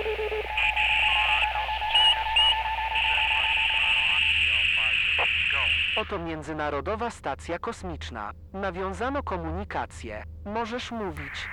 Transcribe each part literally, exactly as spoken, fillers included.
Oto Międzynarodowa Stacja Kosmiczna. Nawiązano komunikację. Możesz mówić.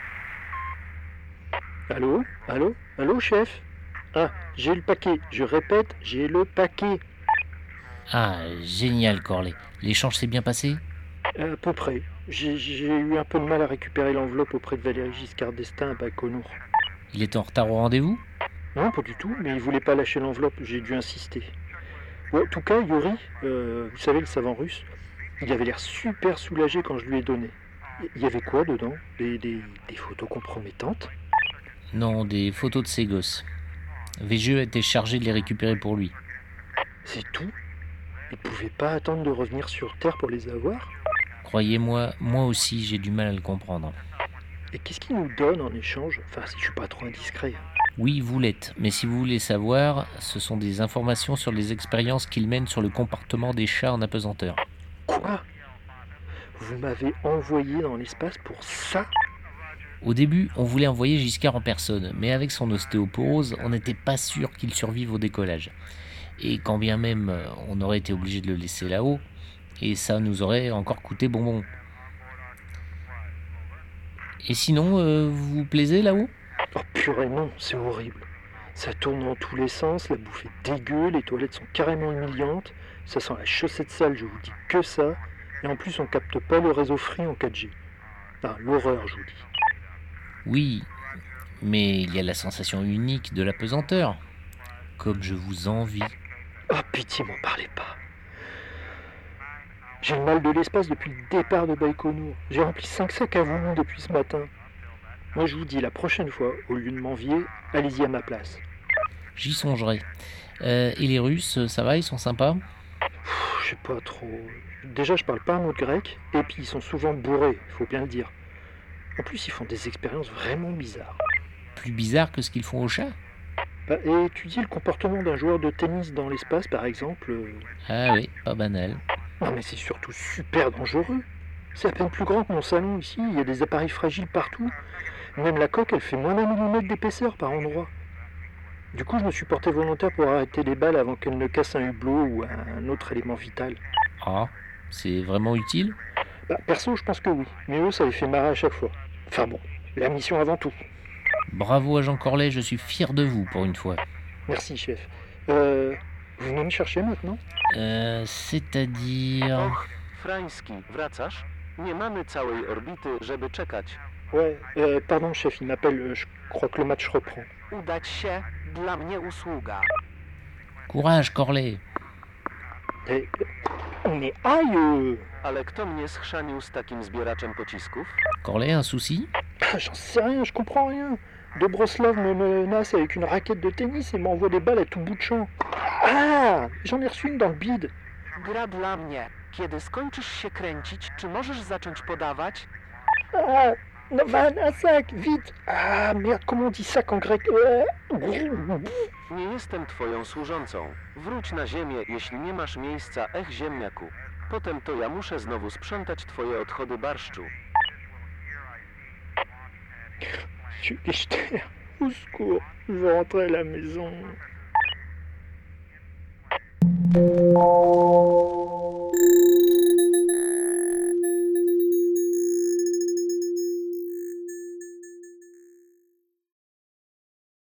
Allô? Allô? Allô, chef? Ah, j'ai le paquet. Je répète, j'ai le paquet. Ah, génial, Corley. L'échange s'est bien passé? À peu près. J'ai j'ai eu un peu de mal à récupérer l'enveloppe auprès de Valéry Giscard d'Estaing à Baïkonour. Il était en retard au rendez-vous? Non, pas du tout, mais il voulait pas lâcher l'enveloppe. J'ai dû insister. Ouais, en tout cas, Yuri, euh, vous savez, le savant russe, il avait l'air super soulagé quand je lui ai donné. Il y avait quoi dedans? Des, des, des photos compromettantes? Non, des photos de ses gosses. V G E était chargé de les récupérer pour lui. C'est tout? Il pouvait pas attendre de revenir sur Terre pour les avoir? Croyez-moi, moi aussi j'ai du mal à le comprendre. Et qu'est-ce qu'il nous donne en échange? Enfin, si je suis pas trop indiscret. Oui, vous l'êtes, mais si vous voulez savoir, ce sont des informations sur les expériences qu'il mène sur le comportement des chats en apesanteur. Quoi? Vous m'avez envoyé dans l'espace pour ça? Au début, on voulait envoyer Giscard en personne, mais avec son ostéoporose, on n'était pas sûr qu'il survive au décollage. Et quand bien même on aurait été obligé de le laisser là-haut, et ça nous aurait encore coûté bonbon. Et sinon, euh, vous vous plaisez là-haut? Oh purée, non, c'est horrible. Ça tourne dans tous les sens, la bouffe est dégueu, les toilettes sont carrément humiliantes, ça sent la chaussette sale, je vous dis que ça, et en plus on capte pas le réseau Free en quatre G. Ah, l'horreur, je vous dis. Oui, mais il y a la sensation unique de l'apesanteur. Comme je vous envie. Oh pitié, m'en parlez pas. J'ai le mal de l'espace depuis le départ de Baïkonour. J'ai rempli cinq sacs à volant depuis ce matin. Moi je vous dis, la prochaine fois, au lieu de m'envier, allez-y à ma place. J'y songerai. Euh, et les Russes, ça va, ils sont sympas? Pff, je sais pas trop. Déjà, je parle pas un mot de grec, et puis ils sont souvent bourrés, faut bien le dire. En plus, ils font des expériences vraiment bizarres. Plus bizarre que ce qu'ils font aux chats? Bah, et étudier le comportement d'un joueur de tennis dans l'espace, par exemple... euh, Ah oui, pas banal. Non mais c'est surtout super dangereux. C'est à peine plus grand que mon salon ici, il y a des appareils fragiles partout. Même la coque, elle fait moins d'un millimètre d'épaisseur par endroit. Du coup, je me suis porté volontaire pour arrêter les balles avant qu'elles ne cassent un hublot ou un autre élément vital. Ah, c'est vraiment utile? Bah, perso, je pense que oui, mais eux, ça les fait marrer à chaque fois. Enfin bon, la mission avant tout. Bravo à Jean Corley, je suis fier de vous pour une fois. Merci, chef. Euh... Vous venez me chercher maintenant? Euh, c'est-à-dire... Och, Frański, wracasz? Nie mamy całej orbity, żeby czekać. Ouais, euh, pardon, chef, il m'appelle, euh, je crois que le match reprend. Udać się, dla mnie usługa. Courage, Corley. Eh, mais aïe euh... Ale kto mnie schrzanił z takim zbieraczem pocisków? Corley, un souci? Ah, j'en sais rien, je comprends rien. Dobroslav me menace avec une raquette de tennis et m'envoie des balles à tout bout de champ. Ah, j'en ai reçu une dans le bide. Gra dla mnie. Kiedy skończysz się kręcić, czy możesz zacząć podawać? Ah, Novan, un sac, vite. Ah, merde, comment on dit sac en grec? Euh... Nie jestem twoją służącą. Wróć na ziemię, jeśli nie masz miejsca, ech ziemniaku. Potem to ja muszę znowu sprzątać twoje odchody barszczu. Je au secours, je veux rentrer à la maison.